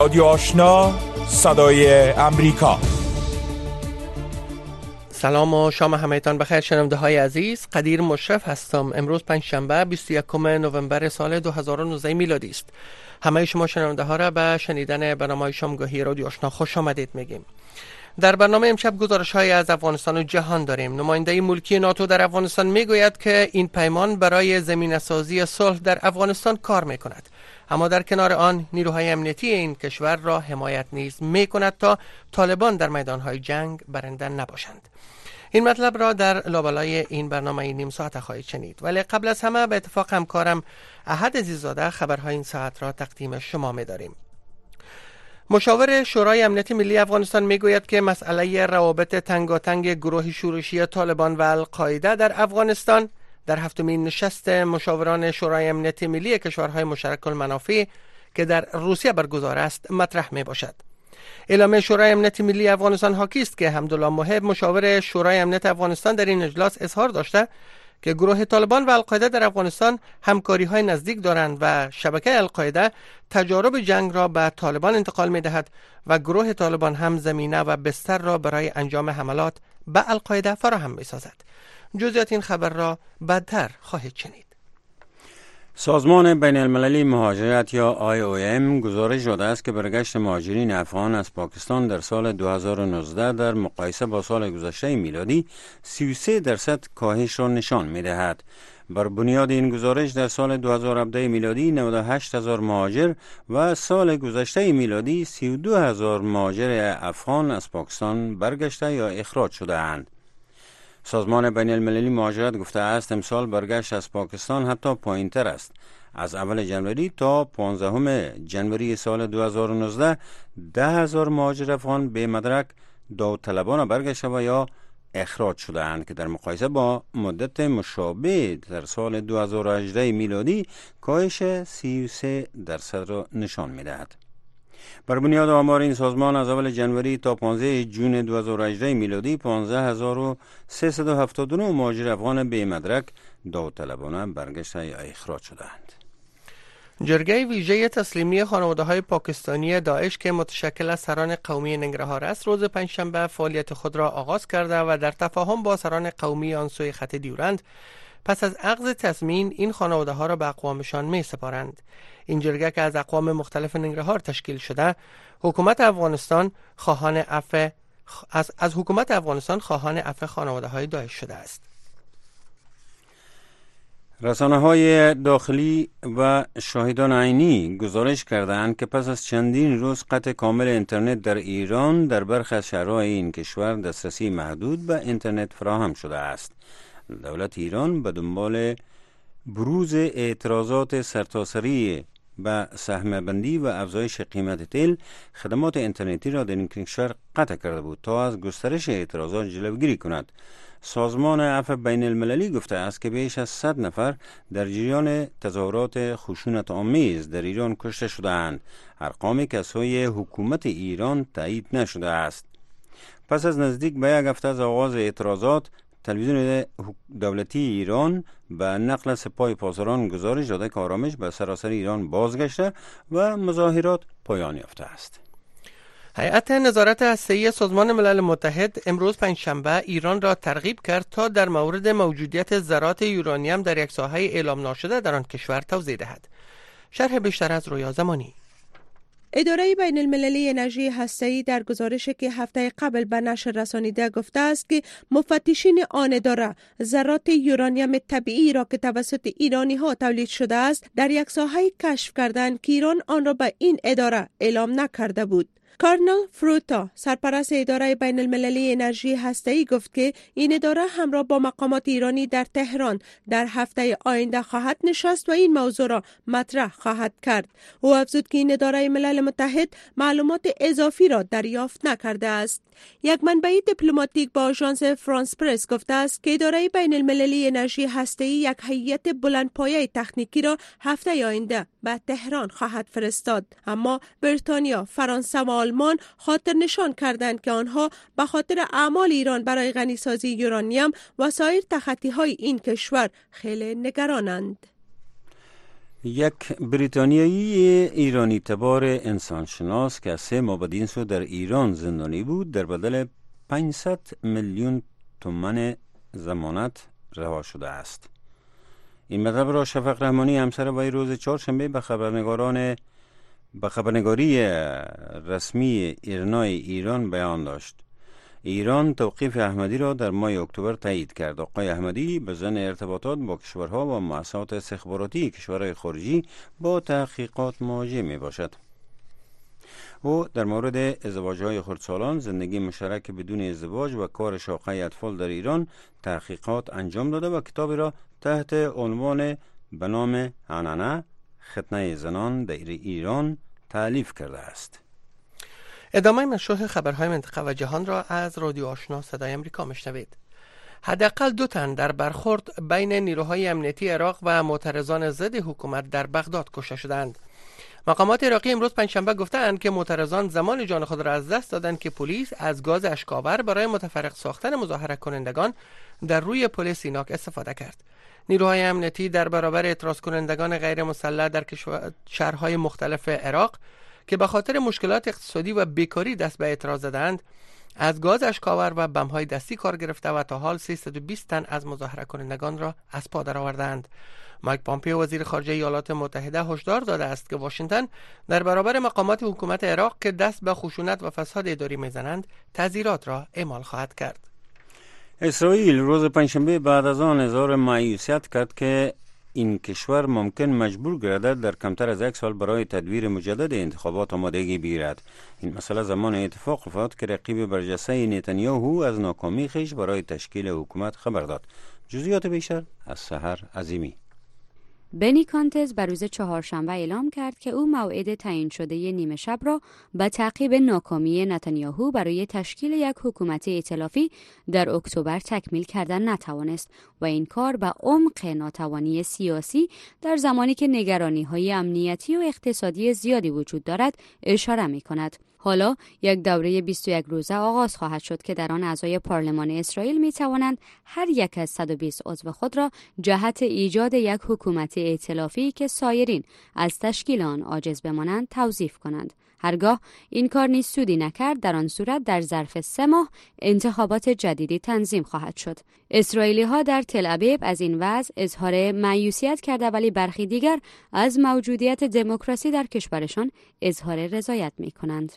رادیو آشنا، صدای امریکا. سلام و شام همه‌تان بخیر شنونده های عزیز. قدیر مشرف هستم. امروز پنجشنبه 21 نوامبر سال 2019 میلادی است. همه شما شنونده ها را به شنیدن برنامه شامگاهی رادیو آشنا خوش آمدید میگیم. در برنامه امشب گزارش های از افغانستان و جهان داریم. نماینده ملکی ناتو در افغانستان میگوید که این پیمان برای زمینه‌سازی صلح در افغانستان کار میکند، اما در کنار آن نیروهای امنیتی این کشور را حمایت نیز میکند تا طالبان در میدانهای جنگ برنده نباشند. این مطلب را در لابلای این برنامه نیم ساعت خواهید شنید، ولی قبل از همه به اتفاق همکارم احد عزیزاده خبرهای این ساعت را تقدیم شما می‌داریم. مشاور شورای امنیت ملی افغانستان میگوید که مسئله روابط تنگاتنگ گروه شورشی طالبان و القاعده در افغانستان در هفتمین نشست مشاوران شورای امنیت ملی کشورهای مشترک المنافع که در روسیه برگزار است مطرح می باشد. اعلامیه شورای امنیت ملی افغانستان حاکی است که حمدالله محب مشاور شورای امنیت افغانستان در این اجلاس اظهار داشته که گروه طالبان و القاعده در افغانستان همکاری های نزدیک دارند و شبکه القاعده تجارب جنگ را به طالبان انتقال می دهد و گروه طالبان هم زمینه و بستر را برای انجام حملات به القاعده فراهم می سازد. جزئیات این خبر را بعدتر خواهید شنید. سازمان بین المللی مهاجرت یا IOM گزارش داده است که برگشت مهاجرین افغان از پاکستان در سال 2019 در مقایسه با سال گذشته میلادی 33% کاهش را نشان می دهد. بر بنیاد این گزارش در سال 2017 میلادی 98,000 مهاجر و سال گذشته میلادی 32,000 مهاجر افغان از پاکستان برگشته یا اخراج شده اند. سازمان بین المللی مهاجرت گفته است امسال برگشت از پاکستان حتی پایین‌تر است. از اول جنوری تا 15 جنوری سال 2019 10,000 مهاجر افغان به مدرک داوطلبانه برگشته و یا اخراج شده اند که در مقایسه با مدت مشابه در سال 2018 میلادی کاهش 33% را نشان می‌دهد. بر بنیاد آمار این سازمان از اول جنوری تا 15 جون 2018 میلادی 15,379 مهاجر افغان به مدرک داوطلبانه برگشته یا اخراج شدند. جرگه ویژه تسلیمی خانواده‌های پاکستانی داعش که متشکل از سران قومی ننگرهار است روز پنجشنبه فعالیت خود را آغاز کرده و در تفاهم با سران قومی آن سوی خط دیورند پس از اخذ تصمیم این خانواده ها را به اقوامشان می سپارند. این جرگه که از اقوام مختلف ننگرهار تشکیل شده حکومت افغانستان از حکومت افغانستان خواهان عفو خانواده های داعش شده است. رسانه‌های داخلی و شاهدان عینی گزارش کردند که پس از چندین روز قطع کامل اینترنت در ایران در برخی از شهرهای این کشور دسترسی محدود به اینترنت فراهم شده است. دولت ایران به دنبال بروز اعتراضات سرتاسری به سهم بندی و افزایش قیمت تیل خدمات اینترنتی را در این کشور قطع کرده بود تا از گسترش اعتراضات جلوگیری کند. سازمان عفو بین المللی گفته است که بیش از 100 نفر در جریان تظاهرات خشونت آمیز در ایران کشته شده‌اند، ارقامی که از سوی حکومت ایران تایید نشده است. پس از نزدیک به یک هفته از آغاز اعتراضات تلویزیون دولتی ایران به نقل سپاه پاسداران گزارش داده که آرامش به سراسر ایران بازگشته و مظاهرات پایان یافته است. هیئت نظارت هسته‌ای سازمان ملل متحد امروز پنجشنبه ایران را ترغیب کرد تا در مورد موجودیت ذرات یورانیم در یک ساحه اعلام ناشده در آن کشور توضیح دهد. شرح بیشتر از رویا زمانی. اداره بین المللی انرژی هسته‌ای در گزارشی که هفته قبل به نشر رسانیده گفته است که مفتشین آن اداره ذرات یورانیم طبیعی را که توسط ایرانی ها تولید شده است در یک ساحه کشف کردند که ایران آن را به این اداره اعلام نکرده بود. کارنل فروتا سرپرست اداره بین المللی انرژی هسته‌ای گفت که این اداره همراه با مقامات ایرانی در تهران در هفته آینده خواهد نشست و این موضوع را مطرح خواهد کرد. او افزود که این اداره ملل متحد معلومات اضافی را دریافت نکرده است. یک منبع دیپلماتیک با آژانس فرانس پرس گفته است که اداره بین المللی انرژی هسته‌ای یک هیئت بلندپایه تکنیکی را هفته آینده به تهران خواهد فرستاد، اما بریتانیا، فرانسه و آلمان خاطر نشان کردند که آنها به خاطر اعمال ایران برای غنیسازی یورانیم و سایر تخطی‌های این کشور خیلی نگرانند. یک بریتانیایی ایرانی تبار انسانشناس که 3 ماه بعد این سو در ایران زندانی بود در بدل 500 میلیون تومان ضمانت رها شده است. این مطلب را شفق رحمانی همسر وی روز چهارشنبه به خبرنگاری رسمی ایرنای ایران بیان داشت. ایران توقیف احمدی را در ماه اکتبر تایید کرد. آقای احمدی به ضمن ارتباطات با کشورها و مؤسسات استخباراتی کشورهای خارجی با تحقیقات مواجه می باشد. او در مورد ازدواج‌های خردسالان، زندگی مشترک بدون ازدواج و کار شاخه اطفال در ایران تحقیقات انجام داده و کتابی را تحت عنوان به نام هنانه ختنه زنان در ایران تألیف کرده است. ادامه مشروع خبرهای منطقه و جهان را از رادیو آشنا صدای امریکا میشنوید. حداقل 2 تن در برخورد بین نیروهای امنیتی عراق و معترضان ضد حکومت در بغداد کشته شدند. مقامات عراقی امروز پنجشنبه گفتند که معترضان زمان جان خود را از دست دادند که پلیس از گاز اشک‌آور برای متفرق ساختن مظاهره کنندگان در روی پل سیناک استفاده کرد. نیروهای امنیتی در برابر اعتراض کنندگان غیر مسلح در شهرهای مختلف عراق که به خاطر مشکلات اقتصادی و بیکاری دست به اعتراض زدند، از گاز اشک‌آور و بم‌های دستی کار گرفته و تا حال 320 تن از مظاهره کنندگان را از پا درآوردند. مایک پامپیو وزیر خارجه ایالات متحده هشدار داده است که واشنگتن در برابر مقامات حکومت عراق که دست به خشونت و فساد اداری میزنند تعزیرات را اعمال خواهد کرد. اسرائیل روز پنجشنبه بعد از آن اظهار مایوسیت کرد که این کشور ممکن مجبور گردد در کمتر از 1 سال برای تدویر مجدد انتخابات آمادگی بگیرد. این مسئله زمان اتفاق افتاد که رقیب برجسته نتانیاهو از ناکامی خویش برای تشکیل حکومت خبر داد. جزئیات بیشتر از سحر عظیمی. بنی کانتز بر روز چهارشنبه اعلام کرد که او موعد تعیین شده نیمه شب را به تعقیب ناکامی نتانیاهو برای تشکیل یک حکومت ائتلافی در اکتبر تکمیل کردن نتوانست و این کار به عمق ناتوانی سیاسی در زمانی که نگرانی‌های امنیتی و اقتصادی زیادی وجود دارد اشاره می‌کند. حالا یک دوره 21 روزه آغاز خواهد شد که در آن اعضای پارلمان اسرائیل می توانند هر یک از 120 عضو خود را جهت ایجاد یک حکومت ائتلافی که سایرین از تشکیل آن عاجز بمانند توظیف کنند. هرگاه این کار نیز سودی نکرد، در آن صورت در ظرف 3 ماه انتخابات جدیدی تنظیم خواهد شد. اسرائیلی ها در تل ابیب از این وضع اظهار مایوسیت کرده، ولی برخی دیگر از موجودیت دموکراسی در کشورشان اظهار رضایت می کنند.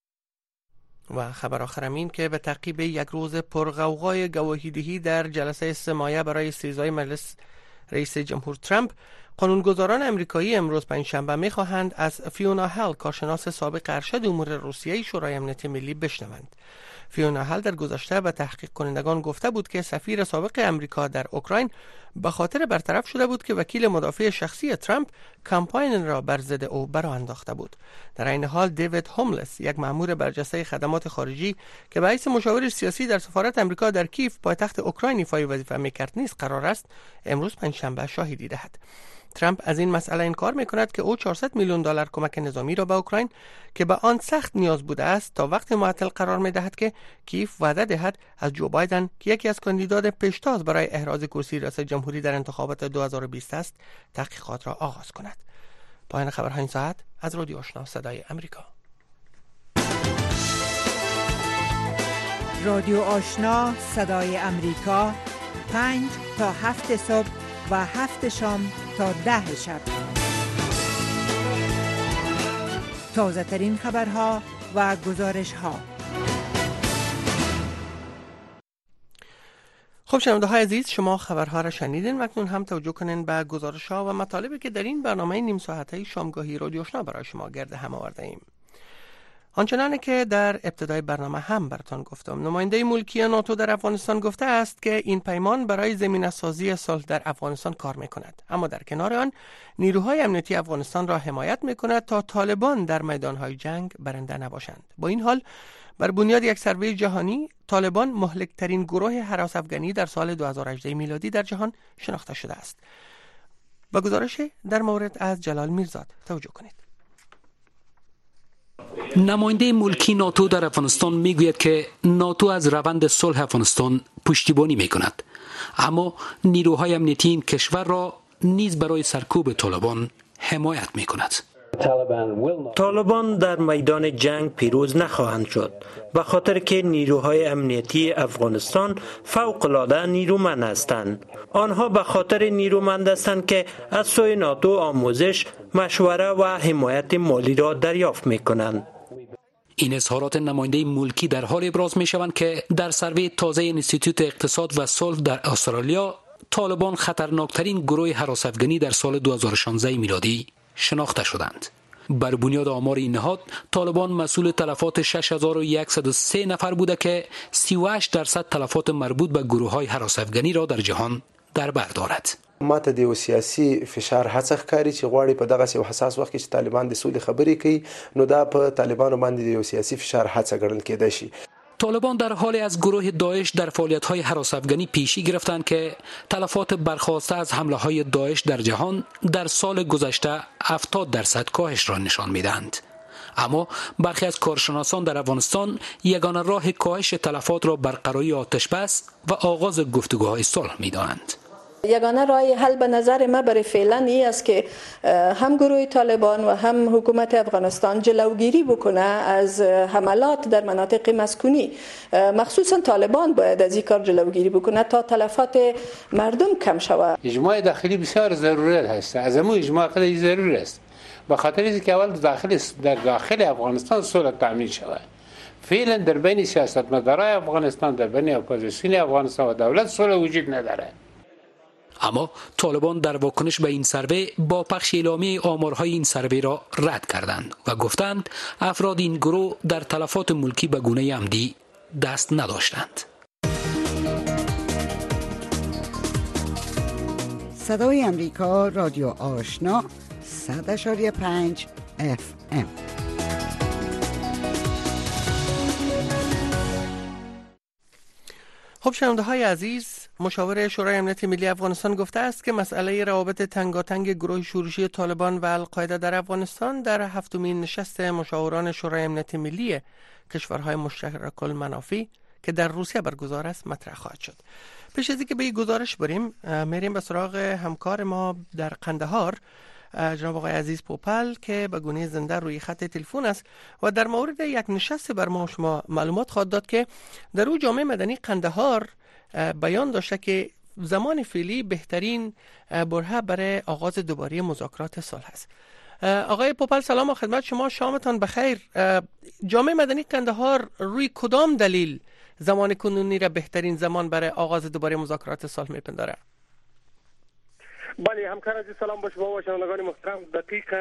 و خبر آخرم این که به تعقیب یک روز پرغوغای گواهیدهی در جلسه سه‌مایه برای استیضاح مجلس رئیس جمهور ترامپ، قانونگذاران امریکایی امروز پنجشنبه می‌خواهند از فیونا هال، کارشناس سابق ارشد امور روسیه شورای امنیت ملی، بشنوند. فیونا هال در گذشته به تحقیق کنندگان گفته بود که سفیر سابق امریکا در اوکراین به خاطر برطرف شده بود که وکیل مدافع شخصی ترامپ کمپاین را بر ضد او برآ انداخته بود. در این حال دیوید هوملس، یک مأمور برجسته خدمات خارجی که به حیث مشاور سیاسی در سفارت امریکا در کیف پایتخت اوکراین ایفای وظیفه می‌کرد نیز قرار است امروز پنجشنبه شاهدی دهد. ترامپ از این مسئله انکار می‌کند که او 400 میلیون دلار کمک نظامی را به اوکراین که به آن سخت نیاز بوده است تا وقت معطل قرار می‌دهد که کیف وعده دهد از جو بایدن که یکی از کاندیدات پیشتاز برای احراز کرسی ریاست جمهوری در انتخابات 2020 است تحقیقات را آغاز کند. پایان خبرهای این ساعت از رادیو آشنا صدای امریکا. رادیو آشنا صدای امریکا 5 تا 7 صبح و 7 شام تا 10 شب. تازه ترین خبرها و گزارش ها. خب شنونده های عزیز، شما خبرها را شنیدین و اکنون هم توجه کنین به گزارش ها و مطالبی که در این برنامه نیم ساعته شامگاهی رادیو آشنا برای شما گرد هم آورده ایم. آنچنانی که در ابتدای برنامه هم براتان گفتم، نماینده ملکی ناتو در افغانستان گفته است که این پیمان برای زمینه‌سازی صلح در افغانستان کار می‌کند، اما در کنار آن نیروهای امنیتی افغانستان را حمایت می‌کند تا طالبان در میدان‌های جنگ برنده نباشند. با این حال بر بنیاد یک سروی جهانی، طالبان مهلک‌ترین گروه هراس افغانی در سال 2018 میلادی در جهان شناخته شده است. با گزارش در مورد از جلال میرزاد توجه کنید. نماینده ملکی ناتو در افغانستان میگوید که ناتو از روند صلح افغانستان پشتیبانی میکند، اما نیروهای امنیتی این کشور را نیز برای سرکوب طالبان حمایت می‌کند. طالبان در میدان جنگ پیروز نخواهند شد به خاطر که نیروهای امنیتی افغانستان فوق‌العاده نیرومند هستند. آنها به خاطر نیرومند هستند که از سوی ناتو آموزش، مشوره و حمایت مالی را دریافت می‌کنند. این اظهارات نماینده ملکی در حال ابراز می‌شوند که در سروی تازه انستیتوت اقتصاد و صلح در استرالیا طالبان خطرناکترین گروه هراس‌افغانی در سال 2016 میلادی شناخته شدند. بر بنیاد آمار این نهاد، طالبان مسئول تلفات 6103 نفر بوده که 38% تلفات مربوط به گروه‌های هراس‌افغانی را در جهان در بر دارد. ماته د سیاسي فشار هڅه ښکاري چې غواړي په دغه یو حساس وخت کې چې طالبان د سولې خبرې کوي نو دا په طالبانو باندې د سیاسي فشار هڅه ګڼل کېدای شي. طالبان در حال از گروه داعش در فعالیت‌های هراس‌افغانی پیشی گرفتند که تلفات برخاسته از حمله‌های داعش در جهان در سال گذشته 70% کاهش را نشان می‌دهند. اما برخی از کارشناسان در افغانستان یگانه راه کاهش تلفات را برقراری آتش بس و آغاز گفتگوهای صلح می‌دانند. یگانه راه حل به نظر ما برای فعلا این است که هم گروه طالبان و هم حکومت افغانستان جلوگیری بکنه از حملات در مناطق مسکونی. مخصوصا طالبان باید از این کار جلوگیری بکنه تا تلفات مردم کم شود. اجماع داخلی بسیار ضرورت هست. از همون اجماع خیلی ضروری است. به خاطر اینکه اول در داخل افغانستان صلح تامین شود. فعلا در بین سیاستمدارای افغانستان، در بین اپوزیسیون افغانستان و دولت صلح وجود نداره. اما طالبان در واکنش به این سروی با پخش اعلامیه آمارهای این سروی را رد کردند و گفتند افراد این گروه در تلفات ملکی به گونه عمدی دست نداشتند. صدای امریکا، رادیو آشنا، 100.5 FM. خب شنونده های عزیز، مشاور شورای امنیت ملی افغانستان گفته است که مسئله روابط تنگاتنگ گروه شورشی طالبان و القاعده در افغانستان در هفتمین نشست مشاوران شورای امنیت ملی کشورهای مشترک المنافع که در روسیه برگزار است مطرح خواهد شد. پیش از اینکه به این گزارش بریم، میریم به سراغ همکار ما در قندهار، جناب آقای عزیز پوپل که به گونه زنده روی خط تلفن است و در مورد یک نشست بر ما شما معلومات خواهد داد که در او جامعه مدنی قندهار بیان داشته که زمان فعلی بهترین برهه برای آغاز دوباره مذاکرات صلح است. آقای پوپل سلام و خدمت شما، شامتان بخیر. جامعه مدنی قندهار روی کدام دلیل زمان کنونی را بهترین زمان برای آغاز دوباره مذاکرات صلح میپنداره؟ بله همکار عزیز، سلام با شما و شنوندگان محترم. دقیقاً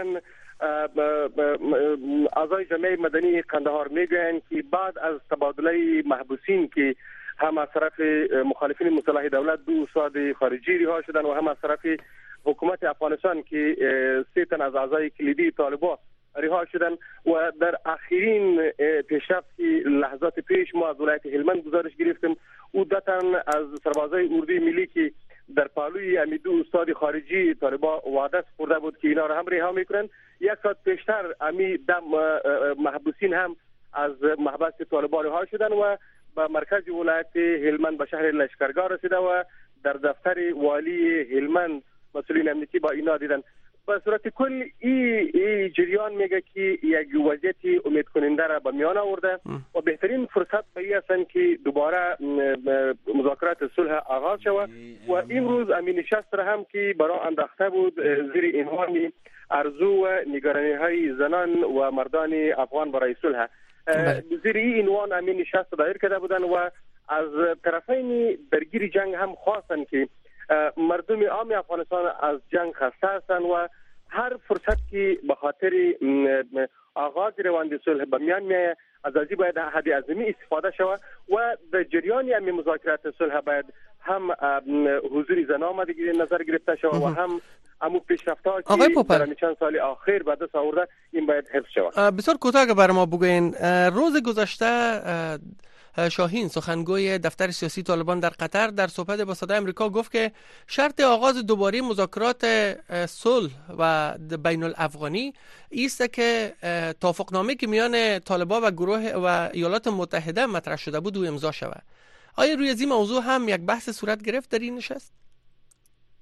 اعضای جامعه مدنی قندهار میگویند که بعد از تبادله محبوسین که هم از طرف مخالفین مسلح دولت 2 استاد خارجی رها شدند و هم از طرف حکومت افغانستان که 3 تن از اعضای کلیدی طالبان رها شدند و در آخرین پیشرفت لحظات پیش ما از ولایت هلمند گزارش گرفتیم او 2 تن از سربازای اردوی ملی که در پالوی امی 2 استاد خارجی طالبان وعده سپرده بود که اینا را هم رها میکنند. 1 ساعت پیشتر امی محبوسین هم از محبس طالبان رها شدند و به مرکز ولایت هلمند به شهر لشکرگاه رسیده و در دفتر والی هلمند مسئولین امنیتی با اینا دیدن. به صورت کل این جریان میگه که یک وضعیت امید کننده را به میان آورده و بهترین فرصت به این است که دوباره مذاکرات صلح آغاز شود و امروز امین نشست را هم که برای انداخته بود زیر عنوان آرزو و نگرانی های زنان و مردان افغان برای صلح. زیر این عنوان امین نشست دایر کرده بودن و از طرفین درگیر جنگ هم خواستن که مردم عام افغانستان از جنگ خسته هستند و هر فرصت که به خاطر آغاز روند صلح به میان میآید از ازی باید حد اعظمی استفاده شود و در جریان همین مذاکرات صلح باید هم حضور زنان نظر گرفته شود و هم امو پیشرفت‌ها که در چند سال آخر به دست آورده این باید حفظ شود. بسیار کوتاه بر ما بگوین، روز گذشته شاهین سخنگوی دفتر سیاسی طالبان در قطر در صحبت با صدای امریکا گفت که شرط آغاز دوباره مذاکرات صلح و بین الافغانی است که توافقنامه که میان طالبان و گروه و ایالات متحده مطرح شده بود و امضا شود. آیا روی این موضوع هم یک بحث صورت گرفت در این نشست؟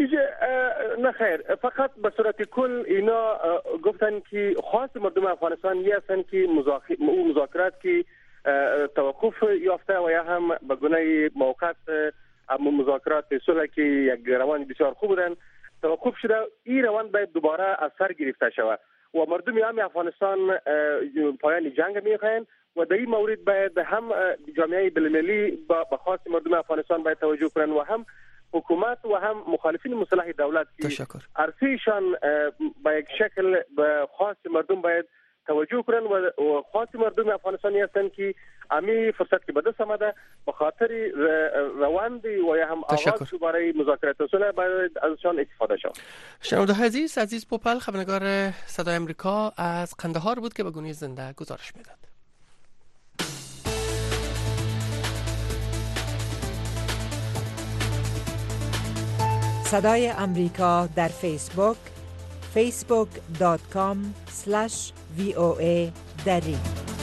نه خیر، فقط به صورت کل اینا گفتن که خواست مردم افغانستان یه هستن که مذاکرات که توقف یافته و یا هم به گونه موقت مذاکرات صلح که یک روان بسیار خوب بودن توقف شده، این روان باید دوباره از سر گرفته شود و مردم عام افغانستان پایان جنگ میخواهند و در این مورد باید هم جامعه بین‌المللی به خواست مردم افغانستان باید توجه کنند و هم حکومت و هم مخالفین مسلح دولت که عرصه‌شان به یک شکل به خواست مردم باید توجه کنند و خواست مردم افغانستانی هستند که امی فرصت که به دست آمده به خاطر روند و یا هم آغاز برای مذاکرات صلح باید ازشان استفاده شود. شنونده عزیز پوپل خبرنگار صدای آمریکا از قندهار بود که به گونه زنده گزارش میداد. صدای آمریکا در فیسبوک facebook.com/VOA دری.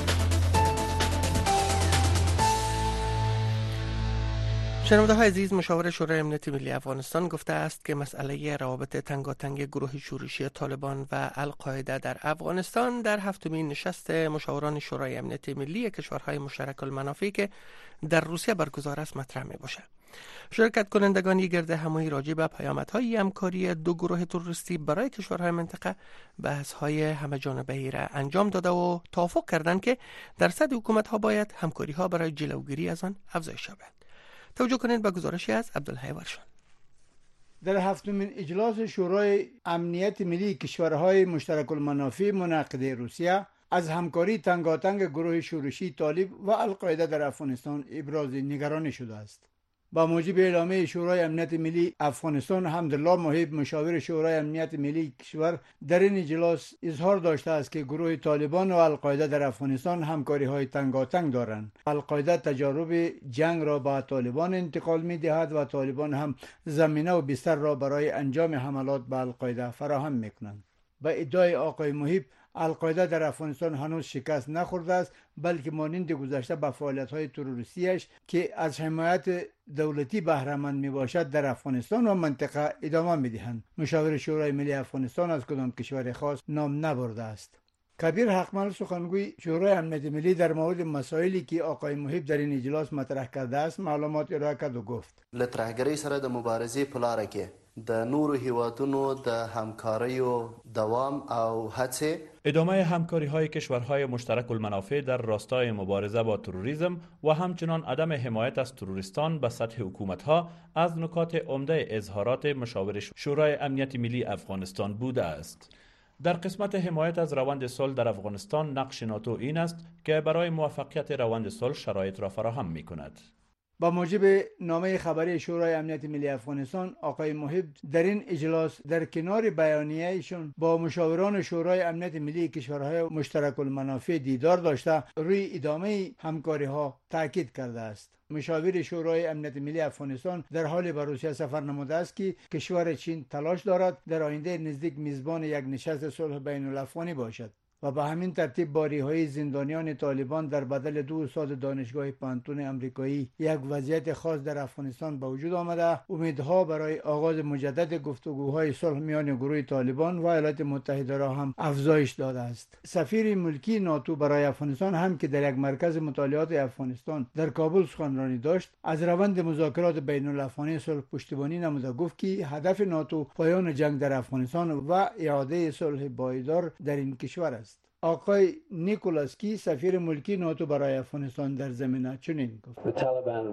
شنونده های عزیز، مشاور شورای امنیت ملی افغانستان گفته است که مسئله روابط تنگاتنگ گروه شورشی طالبان و القاعده در افغانستان در هفتمین نشست مشاوران شورای امنیت ملی کشورهای مشترک المنافع که در روسیه برگزار است مطرح می باشد. شرکت کنندگان گرد همایی راجع به پیامدهای همکاری دو گروه تروریستی برای کشورهای منطقه بحث‌های همه‌جانبه‌ای را انجام داده و توافق کردند که درصد حکومت‌ها باید همکاری‌ها برای جلوگیری از آن افزایش یابد. توجه کنید به گزارشی از عبدالحی ورشان. در هفتمین اجلاس شورای امنیت ملی کشورهای مشترک المنافع منعقد روسیه از همکاری تنگاتنگ گروه شورشی طالب و القاعده در افغانستان ابراز نگرانی شده است. با موجب اعلامیه شورای امنیت ملی افغانستان، حمدالله محب مشاور شورای امنیت ملی کشور در این اجلاس اظهار داشته است که گروه طالبان و القاعده در افغانستان همکاری های تنگاتنگ دارند. القاعده تجارب جنگ را به طالبان انتقال می دهد و طالبان هم زمینه و بستر را برای انجام حملات به القاعده فراهم می کنند. به ادعای آقای محب، القاعده در افغانستان هنوز شکست نخورده است، بلکه مانند گذشته به فعالیت‌های تروریستیش که از حمایت دولتی بهره مند میباشد در افغانستان و منطقه ادامه میدهند. مشاور شورای ملی افغانستان از کدام کشور خاص نام نبرده است. کبیر حقمل سخنگوی شورای امنیت ملی در مورد مسائلی که آقای محب در این اجلاس مطرح کرده است معلومات ارائه کرد و گفت: لترهګری سره د مبارزې په لاره کې د نورو هیوادونو د همکاری و دوام او هڅې ادامه همکاری های کشورهای مشترک المنافع در راستای مبارزه با تروریسم و همچنان عدم حمایت از تروریستان به سطح حکومت ها از نکات عمده اظهارات مشاور شورای امنیت ملی افغانستان بوده است. در قسمت حمایت از روند صلح در افغانستان، نقش ناتو این است که برای موفقیت روند صلح شرایط را فراهم می کند. با موجب نامه خبری شورای امنیت ملی افغانستان، آقای محب در این اجلاس در کنار بیانیه‌شون با مشاوران شورای امنیت ملی کشورهای مشترک المنافع دیدار داشته روی ادامه همکاری‌ها تاکید کرده است. مشاور شورای امنیت ملی افغانستان در حال به روسیه سفر نموده است که کشور چین تلاش دارد در آینده نزدیک میزبان یک نشست صلح بین الافغانی باشد و به همین ترتیب با رهایی زندانیان طالبان در بدل 2 استاد دانشگاه پانتون امریکایی یک وضعیت خاص در افغانستان به وجود آمده. امیدها برای آغاز مجدد گفتگوهای صلح میان گروه طالبان و ایالات متحده را هم افزایش داده است. سفیر ملکی ناتو برای افغانستان هم که در یک مرکز مطالعات افغانستان در کابل سخنرانی داشت، از روند مذاکرات بین الافغانی صلح پشتیبانی نموده گفت که هدف ناتو پایان جنگ در افغانستان و اعاده صلح پایدار در این کشور است. آقای نیکولاسکی سفیر ملکی ناتو برای افغانستان در زمینه چنین گفت: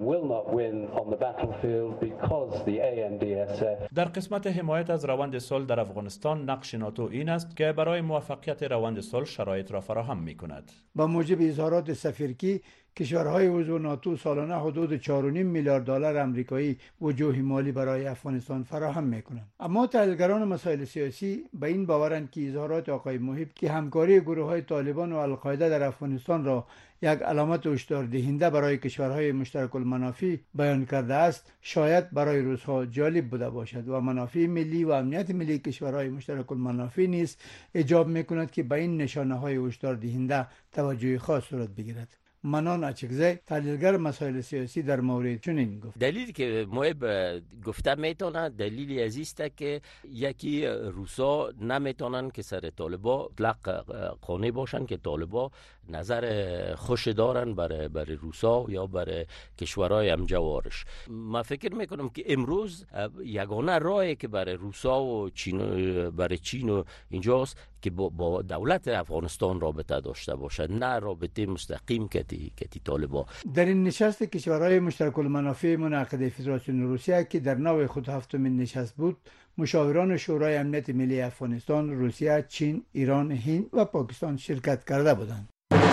در قسمت حمایت از روند صلح در افغانستان، نقش ناتو این است که برای موفقیت روند صلح شرایط را فراهم می کند. با موجب اظهارات سفیر کشورهای عضو ناتو سالانه حدود 4.5 میلیارد دلار آمریکایی وجوه مالی برای افغانستان فراهم میکنند. اما تحلیلگران مسائل سیاسی به این باورند که اظهارات آقای محب که همکاری گروه‌های طالبان و القاعده در افغانستان را یک علامت هشدار دهنده برای کشورهای مشترک المنافع بیان کرده است، شاید برای روس‌ها جالب بوده باشد و منافع ملی و امنیت ملی کشورهای مشترک المنافع نیز ایجاب میکند که به این نشانه‌های هشدار دهنده توجه خاص صورت بگیرد. منان اچکزی تحلیلگر مسائل سیاسی در مورد چنین گفت. دلیلی که محب گفته میتونه دلیلی از است که یکی روسا نمیتونن که سر طالبا اطلاق قانع باشن که طالبا نظر خوش دارن برای روسا یا برای کشورهای همجوارش. من فکر میکنم که امروز یگانه راهی که برای روسا و چین و اینجاست که با دولت افغانستان رابطه داشته باشد، نه رابطه مستقیم کتی طالبا. در این نشست کشورهای مشترک المنافع منعقد فدراسیون روسیه که در نوع خود هفتمین نشست بود، مشاوران شورای امنیت ملی افغانستان، روسیه، چین، ایران، هند و پاکستان شرکت کرده بودند.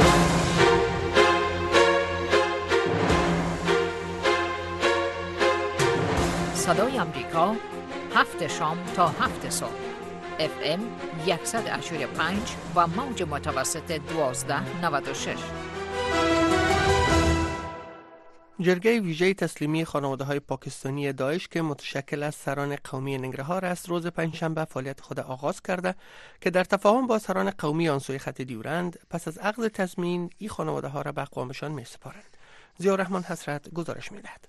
صدای امریکا 7 شام تا 7 صبح FM 100.5 و موج متوسط 1296. جرگه ویژه تسلیمی خانواده‌های پاکستانی داعش که متشکل از سران قومی ننگرهار است روز پنجشنبه فعالیت خود آغاز کرده که در تفاهم با سران قومی آن سوی خط دیورند پس از عقد تضمین این خانواده‌ها را به اقوامشان می‌سپارند. ضیاءالرحمن حسرت گزارش می‌دهد.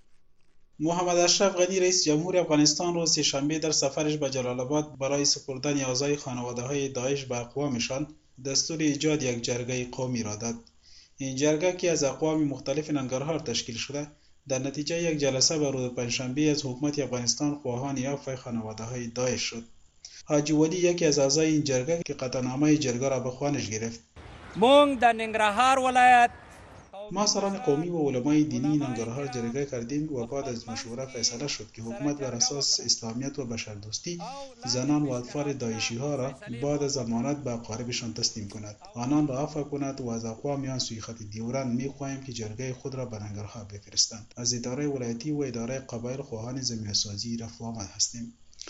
محمد اشرف غنی رئیس جمهور افغانستان روز سه‌شنبه در سفرش به جلال آباد برای سپردن اعضای خانواده‌های داعش به اقوامشان دستور ایجاد یک جرگه قومی را داد. این جرگه که از اقوام مختلف ننگرهار تشکیل شده در نتیجه یک جلسه به روز پنجشنبه از حکومت افغانستان خواهان عفو خانواده‌های داعش شد. حاجی ولی یکی از اعضای این جرگه که قطعنامه جرگه را به خوانش گرفت. مونږ د ننګرهار ولایت ما سران قومی و علمای دینی ننگرهار جرگه کردیم و بعد از مشوره فیصله شد که حکومت بر اساس اسلامیت و بشردوستی زنان و اطفال داعشی ها را بعد از ضمانت به اقاربشان تسلیم کند، آنان را عفو کند و از اقوامیان سوی خط دیورند می‌خواهیم که جرگه خود را به ننگرهار بفرستند. از اداره ولایتی و اداره قبایل خواهان زمینه‌سازی رفت و آمد هستیم.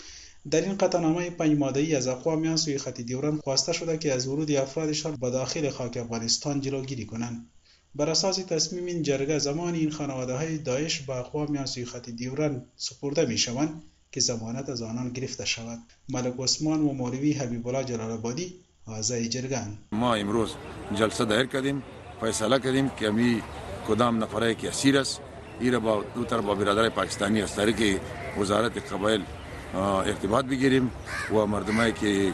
در این قطعنامه 5 ماده‌ای از اقوامیان سوی خط دیورند خواسته شده که از ورود افرادشان به داخل خاک افغانستان جلوگیری کنند. بر اساس تصمیم این جرگه زمان این خانواده‌های داعش به اقوامیان سوی خط دیورند سپرده می‌شوند که ضمانت از آنان گرفته شود. ملک عثمان و مولوی حبیب الله جلال آبادی اعضای جرگه اند. ما امروز جلسه دایر کردیم، فیصله کردیم که می کدام نفرایی که اسیر است ایره با دو طرف با برادر پاکستانی از طریق وزارت قبایل ارتباط بگیریم و مردمایی که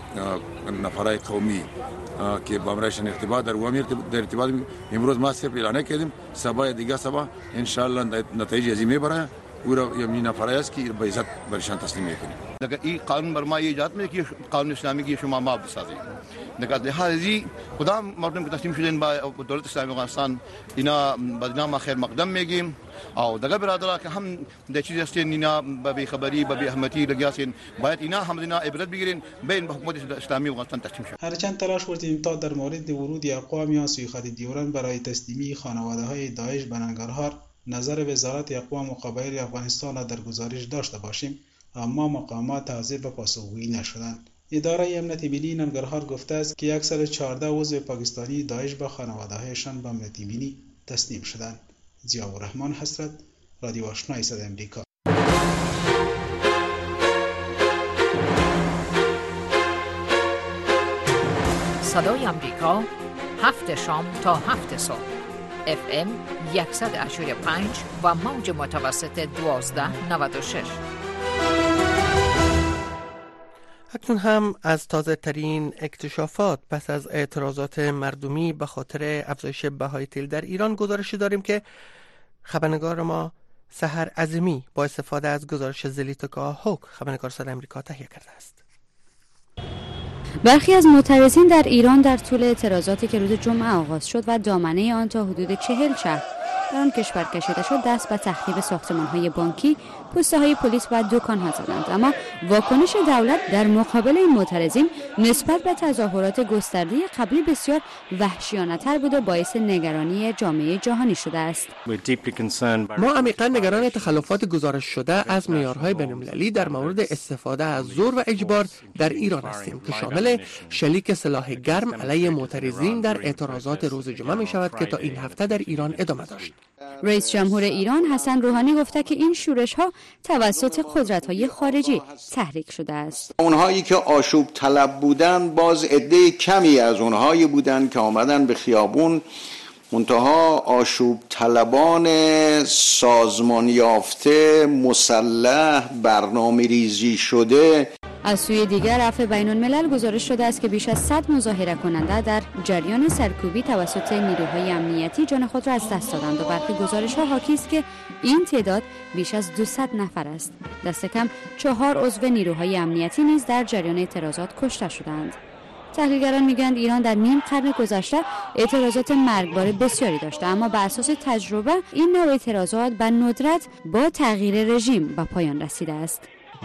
نفرای قومی که با امرایشان ارتباط در ارتباط امروز ما صرف اعلان کردیم، سبا دیگه سبا انشالله نتایج عظیمه برای او یمین نفرای است که به عزت برشان تسلیم میکنیم. دیگه این قانون بر ما ایجاد میکنه که قانون اسلامی که شما ما بسازید. دیگه لحاظی کدام مردم که تسلیم شدن با دولت اسلامی افغانستان اینا بدنام خیر مقدم میگیم او دغه برادران که هم د چیز هستین اینا به خبری به احمدی لګیاسین باید اینا هم اینا عبرت بگیرین بین حکومت اسلامی افغانستان تسلیم شد. هرچند تلاش کردیم تا در مورد ورود اقوامیان سوی خط دیورند برای تسلیمی خانواده‌های داعش به ننگرهار نظر وزارت اقوام و قبایل افغانستان را در گزارش داشته باشیم، اما مقامات حاضر به پاسخگویی نشدند. اداره امنیت ملی ننگرهار گفته است که 114 عضو پاکستانی داعش به خانواده‌هایشان به امنیت ملی تسلیم شدند. ضیاءالرحمن حسرت، رادیو آشنای صدای امریکا. صدای امریکا 7 شام تا 7 صبح FM 100.5 و موج متوسط 1296. اکنون هم از تازه ترین اکتشافات پس از اعتراضات مردمی به خاطر افزایش بهای تیل در ایران گزارشی داریم که خبرنگار ما سحر عظیمی با استفاده از گزارش زلیتوکا هوک خبرنگار صدای امریکا تهیه کرده است. برخی از معترضین در ایران در طول اعتراضاتی که روز جمعه آغاز شد و دامنه آن تا حدود 40 شهر در آن کشور کشیده شد دست به تخریب ساختمان‌های بانکی، پسته‌های پلیس و دکان‌ها زدند. اما واکنش دولت در مقابل این معترضین نسبت به تظاهرات گسترده قبلی بسیار وحشیانه‌تر بود و باعث نگرانی جامعه جهانی شده است. ما عمیقاً نگران تخلفات گزارش شده از معیارهای بین‌المللی در مورد استفاده از زور و اجبار در ایران هستیم که شامل شلیک سلاح گرم علیه معترضین در اعتراضات روز جمعه می‌شود که تا این هفته در ایران ادامه داشت. رئیس جمهور ایران حسن روحانی گفته که این شورش‌ها توسط قدرت‌های خارجی تحریک شده است. اونهایی که آشوب طلب بودن باز عده کمی از اونهایی بودن که آمدن به خیابون منتها آشوب طلبان سازمان یافته، مسلح، برنامه ریزی شده. از سوی دیگر عفو بین الملل گزارش شده است که بیش از 100 مظاهره کننده در جریان سرکوبی توسط نیروهای امنیتی جان خود را از دست دادند و برخی گزارش‌ها حاکی است که این تعداد بیش از 200 نفر است. دست کم 4 عضو نیروهای امنیتی نیز در جریان اعتراضات کشته شدند. تحلیلگران میگویند ایران در نیم قرن گذشته اعتراضات مرگبار بسیاری داشته، اما بر اساس تجربه این نوع اعتراضات به ندرت با تغییر رژیم به پایان رسیده است.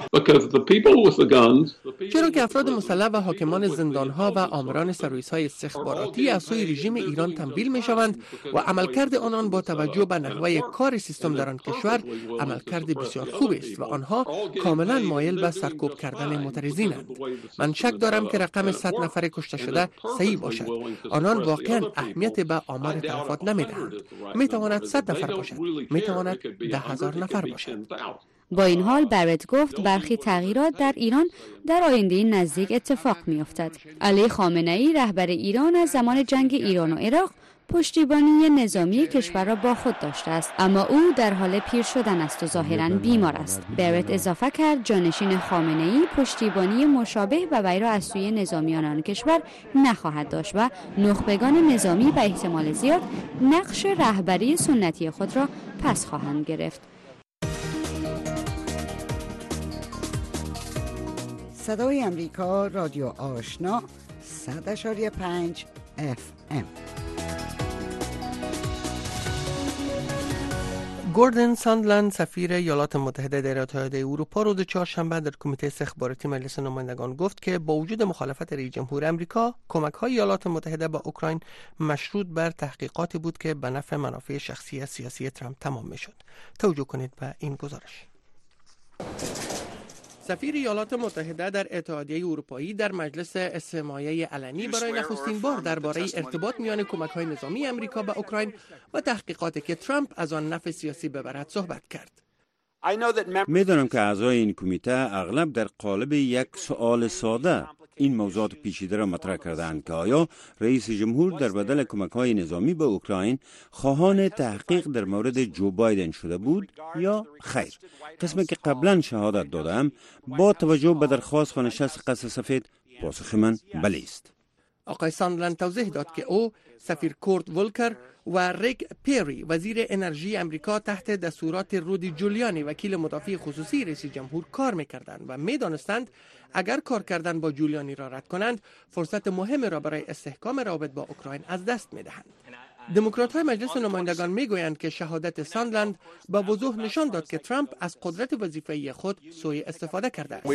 چرا که افراد مسلح و حاکمان زندانها و آمران سرویس‌های استخباراتی از سوی رژیم ایران تمویل می‌شوند و عملکرد آنان با توجه به نحوه کار سیستم در آن کشور عملکرد بسیار خوب است و آنها کاملا مایل به سرکوب کردن معترضینند. من شک دارم که رقم 100 نفر کشته شده صحیح باشد. آنان واقعا اهمیت به آمار تلفات نمی‌دهند. می‌تواند 100 نفر باشد، می‌تواند 10,000 نفر باشد. با این حال برت گفت برخی تغییرات در ایران در آینده نزدیک اتفاق می‌افتد. علی خامنه‌ای رهبر ایران از زمان جنگ ایران و عراق پشتیبانی نظامی کشور را با خود داشته است، اما او در حال پیر شدن است و ظاهراً بیمار است. برت اضافه کرد جانشین خامنه‌ای پشتیبانی مشابه به وی را از سوی نظامیان آن کشور نخواهد داشت و نخبگان نظامی به احتمال زیاد نقش رهبری سنتی خود را پس خواهند گرفت. صدای امریکا، رادیو آشنا، 100.5 FM. گوردن ساندلند سفیر ایالات متحده در اتحادیه اروپا روز چهارشنبه در کمیته استخباراتی مجلس نمایندگان گفت که با وجود مخالفت رئیس جمهور آمریکا، کمک‌های ایالات متحده به اوکراین مشروط بر تحقیقاتی بود که به نفع منافع شخصی سیاسی ترامپ تمام می‌شد. توجه کنید به این گزارش. سفیر ایالات متحده در اتحادیه اروپایی در مجلس استماعی علنی برای نخستین بار درباره ارتباط میان کمک‌های نظامی آمریکا به اوکراین و تحقیقاتی که ترامپ از آن نفع سیاسی ببرد صحبت کرد. می‌دانم که اعضای این کمیته اغلب در قالب یک سوال ساده این موضوعات پیچیده را مطرح کردند که آیا رئیس جمهور در بدل کمک‌های نظامی به اوکراین خواهان تحقیق در مورد جو بایدن شده بود یا خیر. قسمی که قبلا شهادت دادم با توجه به درخواست خانشست قصر سفید پاسخ من بله است. آقای ساندلند توضیح داد که او، سفیر کورت ولکر و ریک پیری وزیر انرژی امریکا تحت دستورات رودی جولیانی وکیل مدافع خصوصی رئیس جمهور کار می‌کردند و می‌دانستند اگر کار کردن با جولیانی را رد کنند فرصت مهم را برای استحکام روابط با اوکراین از دست می‌دهند. دموکرات‌های مجلس نمایندگان می‌گویند که شهادت ساندلند با وضوح نشان داد که ترامپ از قدرت وظیفه‌ای خود سوء استفاده کرده است.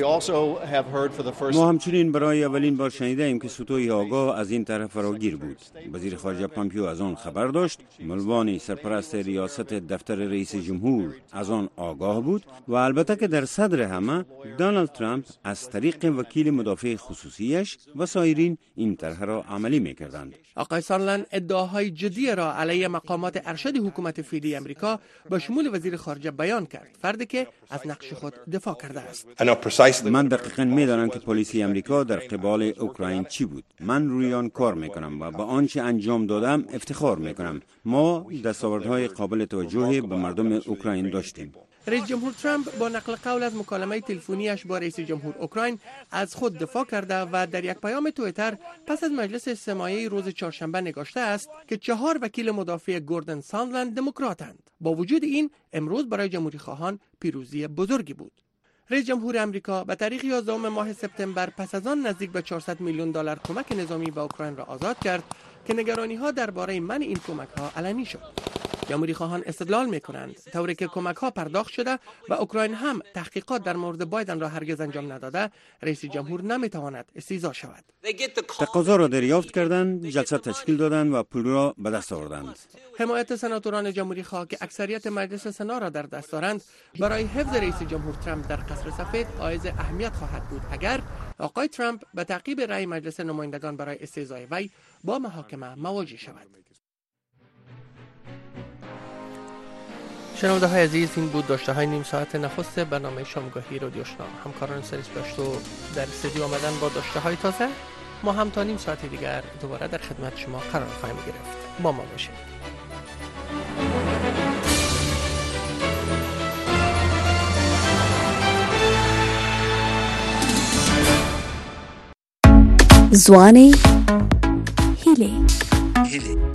ما همچنین برای اولین بار شنیده ایم که سطوح آگاه از این طرف فراگیر بود. وزیر خارجه پامپیو از آن خبر داشت، ملوانی سرپرست ریاست دفتر رئیس جمهور از آن آگاه بود و البته که در صدر همه دونالد ترامپ از طریق وکیل مدافع خصوصیش و سایرین این طرح را عملی می‌کردند. آقای ساندلند ادعاهای جدی را علیه مقامات ارشد حکومت فعلی امریکا به شمول وزیر خارجه بیان کرد، فردی که از نقش خود دفاع کرده است. من دقیقاً می‌دانم که پلیسی امریکا در قبال اوکراین چی بود. من روی آن کار می‌کنم و با آنچه انجام دادم افتخار می‌کنم. ما دستاوردهای قابل توجهی به مردم اوکراین داشتیم. رئیس جمهور ترامپ با نقل قول از مکالمه تلفنیش با رئیس جمهور اوکراین از خود دفاع کرده و در یک پیام توییتر پس از مجلس استماعی روز چهارشنبه نگاشته است که 4 وکیل مدافع گوردن ساندلند دموکراتند. با وجود این امروز برای جمهوری خواهان پیروزی بزرگی بود. رئیس جمهور آمریکا به تاریخ 11 ماه سپتامبر پس از آن نزدیک به 400 میلیون دلار کمک نظامی به اوکراین را آزاد کرد که نگرانی‌ها درباره منع این کمک‌ها علنی شد. جمهوری خواهان استدلال می‌کنند طوری که کمک‌ها پرداخت شده و اوکراین هم تحقیقات در مورد بایدن را هرگز انجام نداده، رئیس جمهور نمی‌تواند استیضاح شود. تقاضا را دریافت کردند، جلسه تشکیل دادند و پول را به دست آوردند. حمایت سناتوران جمهوری خواه که اکثریت مجلس سنا را در دست دارند برای حفظ رئیس جمهور ترامپ در قصر سفید حائز اهمیت خواهد بود اگر آقای ترامپ به تعقیب رأی مجلس نمایندگان برای استیضاح وی با محاکمه مواجه شود. شنونده های عزیز، این بود داشته های نیم ساعت نخست برنامه شامگاهی رادیو آشنا. همکاران سریس باشتو در استودیو آمدن با داشته های تازه. ما هم تا نیم ساعت دیگر دوباره در خدمت شما قرار خواهیم گرفت. با ما باشید. زوانه هیله